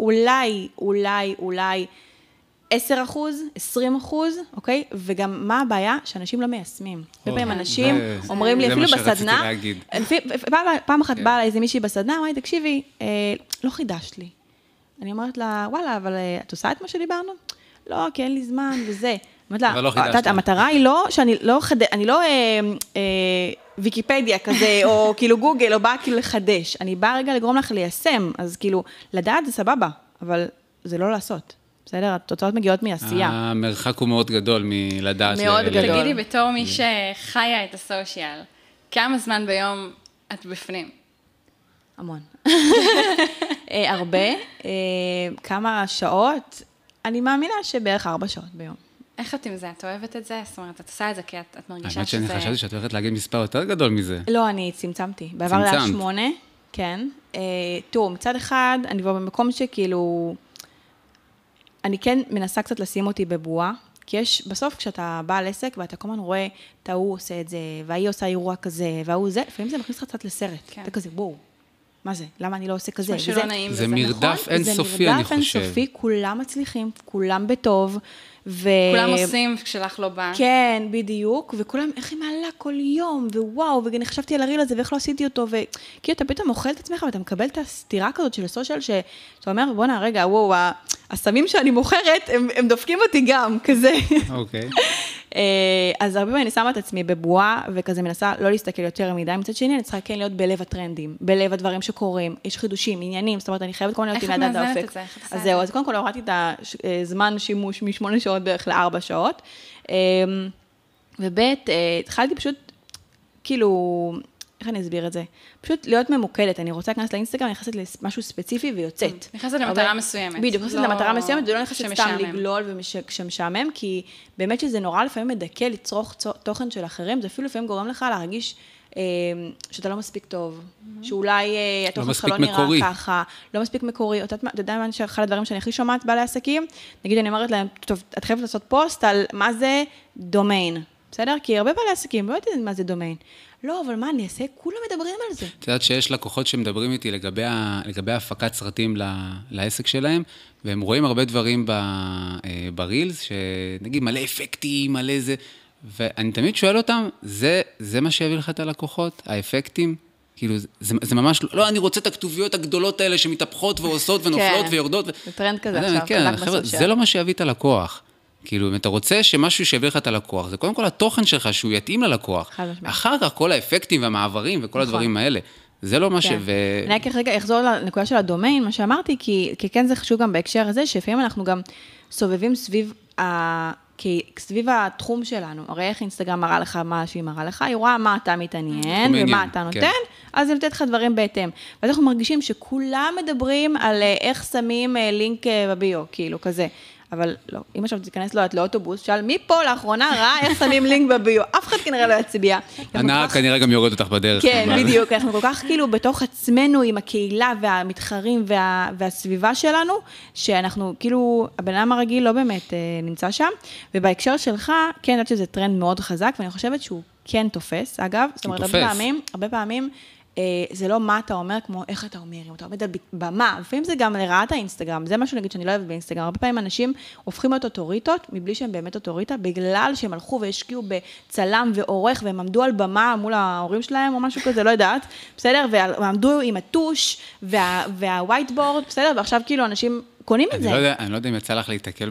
אולי 10%, 20%, אוקיי? וגם מה הבעיה? שאנשים לא מיישמים. בפעמים אנשים אומרים לי, אפילו בסדנה, פעם אחת באה איזה מישהי בסדנה, אמרה לי, תקשיבי, לא חידשת לי. אני אומרת לה, וואלה, אבל את עושה את מה שדיברנו? לא, כי אין לי זמן וזה. אומרת לה, המטרה היא לא, אני לא ויקיפדיה כזה, או כאילו גוגל, או באה כאילו לחדש. אני באה רגע לגרום לך ליישם, אז כאילו, לדעת זה סבבה, אבל זה לא לעשות. בסדר, התוצאות מגיעות מעשייה. המרחק הוא מאוד גדול מלדעת. מאוד גדול. תגידי, בתור מי שחיה את הסושיאל, כמה זמן ביום את בפנים? המון. הרבה. כמה שעות? אני מאמינה שבערך 4 שעות ביום. איך את עם זה? את אוהבת את זה? זאת אומרת, את עושה את זה כי את מרגישה האמת שזה... שאני חשבתי שאת הולכת להגיד מספר יותר גדול מזה. לא, אני צמצמתי. בעבר היה 8, כן. תראו, מצד אחד, אני כבר במקום שכאילו... אני כן מנסה קצת לשים אותי בבועה, כי יש, בסוף כשאתה בעל עסק, ואתה כל הזמן רואה, הוא עושה את זה, והיא עושה אירוע כזה, והוא זה, לפעמים זה מכניס לך קצת לסרט. אתה כזה, וואו, מה זה? למה אני לא עושה כזה? זה מרדף אינסופי, אני חושב. זה מרדף אינסופי, כולם מצליחים, כולם בטוב, כולם עושים כשלך לא בא. כן, בדיוק, וכולם, איך היא מעלה כל יום, ווואו, ואני חשבתי על הריל הזה, ואיך לא עשיתי אותו, וכי אתה פתאום אוכל את עצמך, ואתה מקבל את הסתירה כזאת של הסושיאל, שאתה אומר, בוא'נה, רגע, וואו, הסמים שאני מוכרת, הם דופקים אותי גם, כזה. אוקיי. אז הרבה פעמים אני שמה את עצמי בבועה, וכזה מנסה לא להסתכל יותר מדי, מצד שני, אני צריכה כן להיות בלב הטרנדים, בלב הדברים שקורים, יש חידושים, עניינים, זאת אומרת, אני חייבת כל מיני להיות עם ידעת האופק. אז זהו, אז קודם כל הורדתי את הזמן שימוש מ8 שעות בערך ל4 שעות, ובית, התחלתי פשוט, כאילו, איך אני אסביר את זה? פשוט להיות ממוקדת, אני רוצה להיכנס לאינסטגרם, אני נכנסת למשהו ספציפי ויוצאת. נכנסת למטרה מסוימת. בדיוק, נכנסת למטרה מסוימת, ולא נכנסת סתם לגלול ושמשעמם, כי באמת שזה נורא לפעמים מדכא לצרוך תוכן של אחרים, זה אפילו לפעמים גורם לך להרגיש שאתה לא מספיק טוב, שאולי התוכן שלך לא נראה ככה, לא מספיק מקורי. אתה יודע מה שאחד הדברים שאני הכי שומעת בעלי עסקים, נגיד אני אומרת להם, טוב, את חייבת לעשות פוסט על מה זה דומיין, בסדר? כי הרבה בעלי עסקים לא יודעים מה זה דומיין. לא, אבל מה אני אעשה? כולם מדברים על זה. את יודעת שיש לקוחות שמדברים איתי לגבי הפקת סרטים לעסק שלהם, והם רואים הרבה דברים ברילס, שנגיד מלא אפקטים, מלא זה, ואני תמיד שואל אותם, זה מה שיביא לך את הלקוחות, האפקטים? כאילו, זה ממש, לא, אני רוצה את הכתוביות הגדולות האלה שמתהפכות ועושות ונופלות ויורדות. זה טרנד כזה עכשיו. כן, זה לא מה שיביא את הלקוח. כאילו, אם אתה רוצה שמשהו שיביא לך את הלקוח, זה קודם כל התוכן שלך שהוא יתאים ללקוח. אחר כך כל האפקטים והמעברים וכל הדברים האלה. זה לא מה ש... אני רגע אחזור לנקודה של הדומיין, מה שאמרתי, כי כן זה חשוב גם בהקשר הזה, שלפעמים אנחנו גם סובבים סביב התחום שלנו. הרי איך אינסטגרם מראה לך מה שהיא מראה לך, היא רואה מה אתה מתעניין ומה אתה נותן, אז אני נותנת לך דברים בהתאם. ואז אנחנו מרגישים שכולם מדברים על איך שמים לינק בביו, כאילו, כזה. אבל לא, אם עכשיו תיכנס לו לאוטובוס, שאל, מי פה לאחרונה ראה איך שמים לינק בביו? אף אחד כנראה לא יצביע. הנהג כנראה גם יורד אותך בדרך. כן, בדיוק, אנחנו כל כך כאילו בתוך עצמנו עם הקהילה והמתחרים והסביבה שלנו, שאנחנו כאילו, הבן אדם הרגיל לא באמת נמצא שם, ובהקשר שלך, כן, אני יודעת שזה טרנד מאוד חזק, ואני חושבת שהוא כן תופס, אגב, זאת אומרת, הרבה פעמים, זה לא מה אתה אומר, כמו איך אתה אומר, אם אתה עומד על במה, לפעמים זה גם לרעת האינסטגרם, זה משהו נגיד שאני לא אוהבת באינסטגרם, הרבה פעמים אנשים הופכים להיות אוטוריטות, מבלי שהם באמת אוטוריטה, בגלל שהם הלכו והשקיעו בצלם ועורך, והם עמדו על במה מול ההורים שלהם, או משהו כזה, לא יודעת, בסדר? ועמדו עם הטוש, והווייטבורד, בסדר? ועכשיו כאילו אנשים קונים את זה. אני לא יודע אם יצא לך להתקל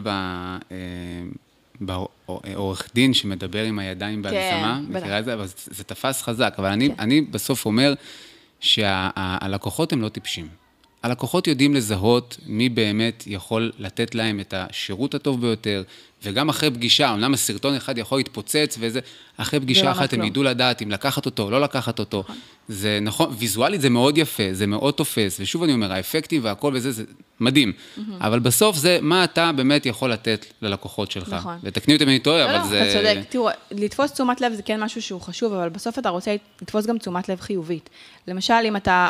בעורך דין שמדבר עם הידיים בהגזמה, מכירה את זה, אבל זה תפס חזק, אבל אני בסוף אומר שהלקוחות הם לא טיפשים. הלקוחות יודעים לזהות מי באמת יכול לתת להם את השירות הטוב ביותר, וגם אחרי פגישה, אומנם הסרטון אחד יכול להתפוצץ, אחרי פגישה אחת הם ידעו לדעת אם לקחת אותו או לא לקחת אותו. זה נכון, ויזואלית זה מאוד יפה, זה מאוד תופס, ושוב אני אומר, האפקטים והכל וזה, זה מדהים. אבל בסוף זה מה אתה באמת יכול לתת ללקוחות שלך. ותקני אותי אם אני טועה, אבל זה... אתה צודק, תראו, לתפוס תשומת לב זה כן משהו שהוא חשוב, אבל בסוף אתה רוצה לתפוס גם תשומת לב חיובית. למשל, אם אתה...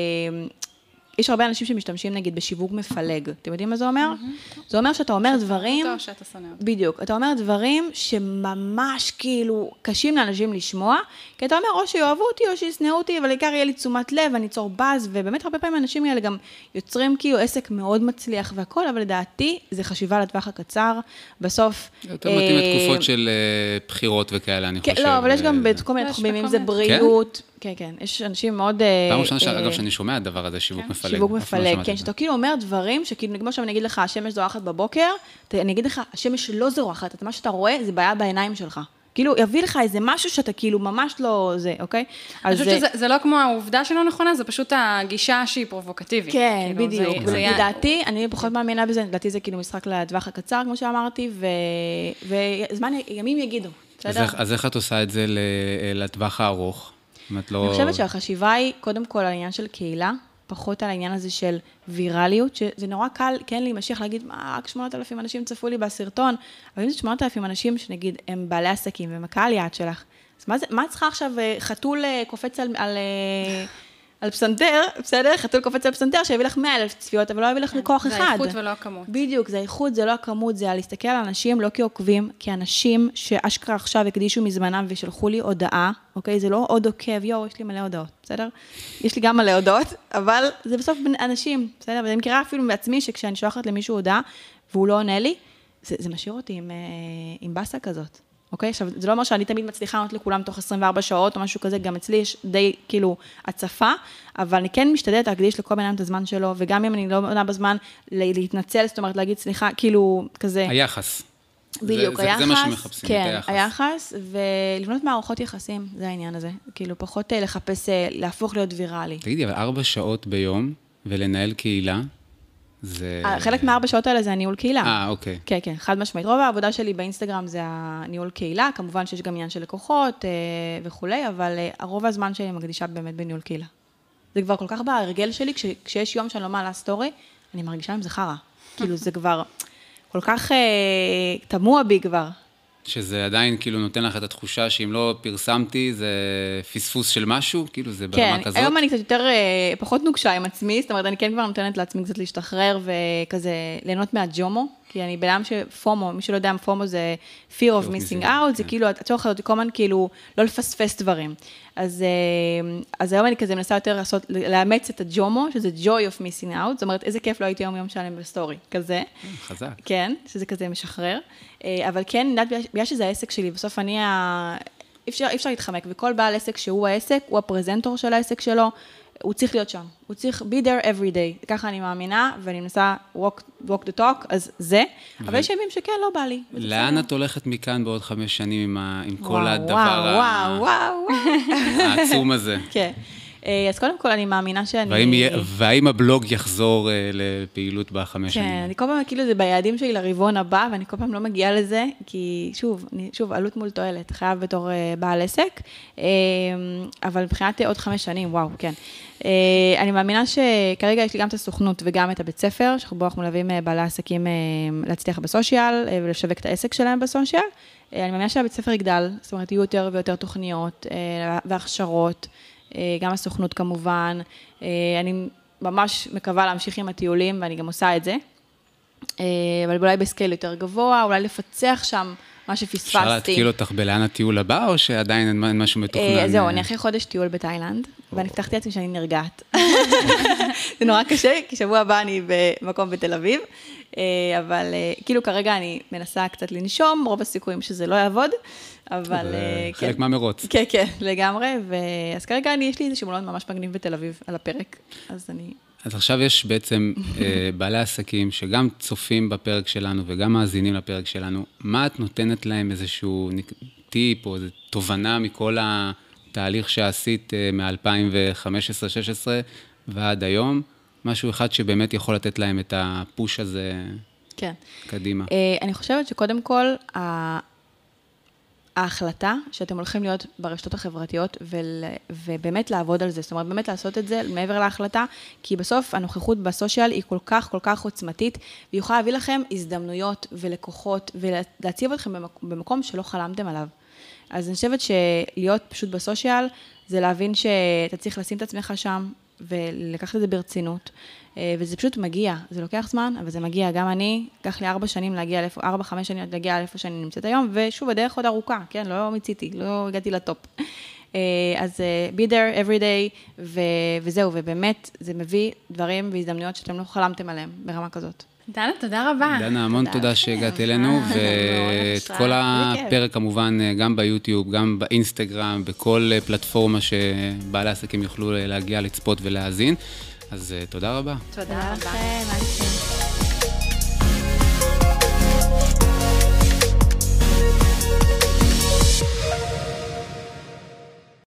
יש הרבה אנשים שמשתמשים, נגיד, בשיווק מפלג. אתם יודעים מה זה אומר? זה אומר שאתה אומר דברים... שאתה שונא. בדיוק. אתה אומר דברים שממש כאילו קשים לאנשים לשמוע, כי אתה אומר, או שיאהבו אותי, או שיסנאו אותי, אבל העיקר יהיה לי תשומת לב, אני אצור בז, ובאמת הרבה פעמים האנשים האלה גם יוצרים כאילו עסק מאוד מצליח והכל, אבל לדעתי זה חשיבה לטווח הקצר. בסוף... יותר מתאים לתקופות של בחירות וכאלה, אני חושב. לא, אבל יש גם בכל מיני תחומים, אם זה בריאות. כן, כן. יש אנשים מאוד... פעם ראשונה, אגב, שאני שומע את הדבר הזה, שיווק מפלג. שיווק מפלג, כן, שאתה כאילו אומר דברים, שכאילו נגמר שם, אני אגיד לך, השמש זורחת בבוקר, אני אגיד לך, השמש לא זורחת, מה שאתה רואה, זה בעיה בעיניים שלך. כאילו, יביא לך איזה משהו שאתה כאילו ממש לא זה, אוקיי? אני חושבת שזה לא כמו העובדה שלא נכונה, זה פשוט הגישה שהיא פרובוקטיבית. כן, בדיוק. לדעתי, אני פחות מאמינה בזה, לדעתי זה כאילו משחק לטווח הקצר, כמו שאמרתי, וזמן, ימים יגידו, בסדר? אז איך את עושה את זה לטווח הארוך? אני חושבת שהחשיבה היא, קודם כל, על העניין של קהילה, פחות על העניין הזה של ויראליות, שזה נורא קל, כן, להימשך, להגיד, מה, רק 8,000 אנשים צפו לי בסרטון, אבל אם זה 8,000 אנשים, שנגיד, הם בעלי עסקים, והם הקהל יעד שלך, אז מה צריכה עכשיו חתול קופץ על פסנתר, בסדר? חתול קופץ על פסנתר, שיביא לך 100,000 צפיות, אבל לא יביא לך לכוח אחד. זה האיכות ולא הכמות. בדיוק, זה האיכות, זה לא הכמות, זה להסתכל על אנשים לא כעוקבים, כאנשים שאשכרה עכשיו הקדישו מזמנם ושלחו לי הודעה, אוקיי? זה לא עוד עוקב, יש לי מלא הודעות, בסדר? יש לי גם מלא הודעות, אבל זה בסוף אנשים, בסדר? ואני מכירה אפילו בעצמי שכשאני שולחת למישהו הודעה, והוא לא עונה לי, זה משאיר אותי עם בסה כזאת. אוקיי? עכשיו, זה לא אומר שאני תמיד מצליחה לענות לכולם תוך 24 שעות או משהו כזה, גם אצלי יש די, כאילו, הצפה, אבל אני כן משתדלת להקדיש לכל בן אדם את הזמן שלו, וגם אם אני לא עונה בזמן, להתנצל, זאת אומרת, להגיד, סליחה, כאילו, כזה. היחס. בדיוק, היחס. זה מה שמחפשים, כן, את היחס. היחס, ולבנות מערכות יחסים, זה העניין הזה. כאילו, פחות לחפש, להפוך להיות ויראלי. תגידי, אבל 4 שעות ביום, ולנהל קהילה, זה... חלק מה4 שעות האלה זה הניהול קהילה. אוקיי. כן, כן, חד משמעית. רוב העבודה שלי באינסטגרם זה הניהול קהילה, כמובן שיש גם עניין של לקוחות וכולי, אבל הרוב הזמן שלי מקדישה באמת בניהול קהילה. זה כבר כל כך בהרגל שלי, כשיש יום שאני לא מעלה סטורי, אני מרגישה עם זה חרא. כאילו זה כבר כל כך תמוה בי כבר. שזה עדיין כאילו נותן לך את התחושה שאם לא פרסמתי, זה פספוס של משהו, כאילו זה ברמה כזאת. כן, היום אני קצת יותר, פחות נוקשה עם עצמי, זאת אומרת, אני כן כבר נותנת לעצמי קצת להשתחרר וכזה ליהנות מהג'ומו, כי אני בלעם שפומו, מי שלא יודע, פומו זה fear of missing out, זה כאילו, הצורך הזאת כל הזמן כאילו לא לפספס דברים. אז היום אני כזה מנסה יותר לאמץ את הג'ומו, שזה joy of missing out, זאת אומרת, איזה כיף לא הייתי יום שלם בסטורי, כזה. חזק. כן, שזה כזה משחרר. אבל כן, בגלל שזה העסק שלי, בסוף אני אי אפשר להתחמק, וכל בעל עסק שהוא העסק, הוא הפרזנטור של העסק שלו, הוא צריך להיות שם, הוא צריך be there every day, ככה אני מאמינה, ואני מנסה walk the talk, אז זה, אבל יש ימים שכן, לא בא לי. לאן את הולכת מכאן בעוד 5 שנים עם כל הדבר העצום הזה? כן. אז קודם כל אני מאמינה שאני... והאם הבלוג יחזור לפעילות ב5 שנים? כן, אני כל פעם כאילו זה ביעדים שלי לרבעון הבא, ואני כל פעם לא מגיעה לזה, כי שוב, עלות מול תועלת, חייב בתור בעל עסק, אבל מבחינת עוד 5 שנים, וואו, כן. אני מאמינה שכרגע יש לי גם את הסוכנות וגם את הבית ספר, שבו אנחנו מלווים בעלי עסקים להצליח בסושיאל, ולשווק את העסק שלהם בסושיאל. אני מאמינה שהבית ספר יגדל, זאת אומרת, יהיו יותר ויותר תוכניות והכשרות, גם הסוכנות כמובן. אני ממש מקווה להמשיך עם הטיולים, ואני גם עושה את זה. אבל אולי בסקייל יותר גבוה, אולי לפצח שם מה שפספסתי. אפשר להתקיל אותך בלאן הטיול הבא, או שעדיין אין משהו מתוכנן? זהו, אני אחרי חודש טיול בתאילנד, ואני פתחתי עצמי שאני נרגעת. זה נורא קשה, כי שבוע הבא אני במקום בתל אביב, אבל כאילו כרגע אני מנסה קצת לנשום, רוב הסיכויים שזה לא יעבוד, אבל... חלק מהמרוץ. כן, כן, לגמרי, אז כרגע יש לי איזשהו מלון ממש מגניב בתל אביב על הפרק, אז אני... אז עכשיו יש בעצם בעלי עסקים שגם צופים בפרק שלנו וגם מאזינים לפרק שלנו. מה את נותנת להם איזשהו טיפ או איזו תובנה מכל התהליך שעשית מ-2015-2016 ועד היום? משהו אחד שבאמת יכול לתת להם את הפוש הזה קדימה. אני חושבת שקודם כל, ההחלטה שאתם הולכים להיות ברשתות החברתיות ובאמת לעבוד על זה, זאת אומרת, באמת לעשות את זה מעבר להחלטה, כי בסוף הנוכחות בסושיאל היא כל כך עוצמתית, והיא יכולה להביא לכם הזדמנויות ולקוחות, ולהציב אתכם במקום שלא חלמתם עליו. אז אני חושבת שלהיות פשוט בסושיאל, זה להבין שאתה צריך לשים את עצמך שם, ולקחת את זה ברצינות, וזה פשוט מגיע, זה לוקח זמן, אבל זה מגיע, גם אני, לקח לי 4 שנים להגיע, 4-5 שנים להגיע לאיפה שאני נמצאת היום, ושוב, הדרך עוד ארוכה, כן, לא מיציתי, לא הגעתי לטופ. אז be there every day, וזהו, ובאמת, זה מביא דברים והזדמנויות שאתם לא חלמתם עליהם, ברמה כזאת. דנה, תודה רבה. דנה, המון תודה שהגעת אלינו, ואת כל הפרק כמובן, גם ביוטיוב, גם באינסטגרם, בכל פלטפורמה שבעלי עסקים יוכלו להגיע לצפות ולהאזין. אז תודה רבה. תודה לכם.